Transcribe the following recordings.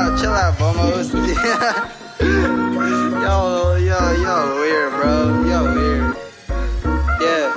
chill out, Bomos. Yo, weird, bro. Yo, weird. Yeah.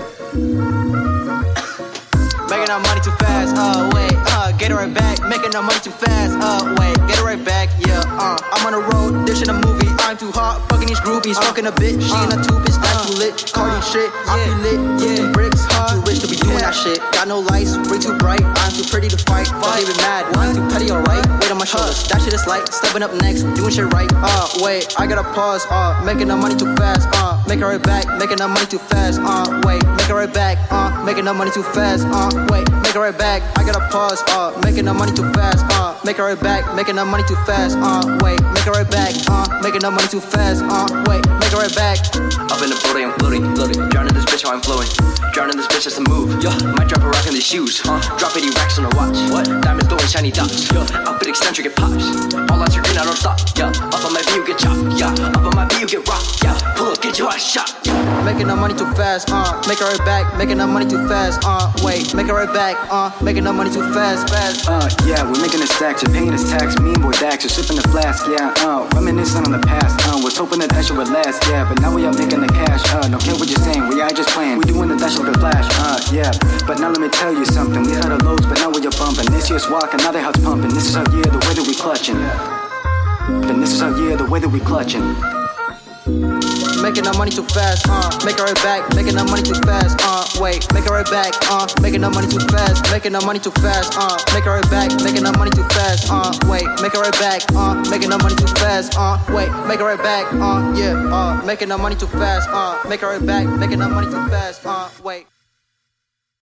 Making our money too fast, wait, get it right back. Making our money too fast, wait, get it right back, yeah, I'm on the road, this shit a movie. I'm too hot, fucking these groupies, fucking a bitch. She ain't a two bitch, that's too lit. Cardi shit, I feel lit, yeah. Bricks, I'm too rich to be doing that shit. Got no lights, way too bright. I'm too pretty to fight, fuck even mad. I'm too petty, alright. Weight on my shoulders, that shit is light. Stepping up next, doing shit right. Wait, I gotta pause. Making our money too fast. Make it right back. Making our money too fast. Wait, make it right back. Making our money too fast. Wait, make it right back. I gotta pause. Making our money too fast. Make it right back. Making our money too fast. Wait, make it right back. Making our money too fast. Wait, make it right back. Up in the boating, I'm floating. Drowning this bitch how I'm flowing. Drowning this bitch, that's the move. Might drop a rock in these shoes. Drop 80 racks on her watch. What? Diamonds glowing shiny dots. Outfit eccentric, it pops. All out your green, I don't stop. Up on my view, get chopped. Up on my view, get rocked. Pull up, get your ass shot. Making our money too fast. Make it right back. Making our money too fast. Wait, make it right back. Making our money too fast. Yeah, we're making a stack. You're paying us tax. Me and boy Dax are sipping the flask. Yeah, reminiscing on the past. Was hoping that shit would last. Yeah, but now we out making the cash. Don't care what you're saying. We ain't just playing. We doing the dash like a flash. Yeah, but now let me tell you something. We had our lows, but now we're bumping. This year's walking, now their house pumping. This is our year, the way that we clutching. Then this is our year, the way that we clutching. Making our money too fast, make it right back. Making our money too fast, wait, make it right back, making our money too fast. Making our money too fast, make it right back. Making our money too fast, wait, make it right back, making our money too fast, wait, make it right back, yeah, making our money too fast, make it right back. Making our money too fast, wait.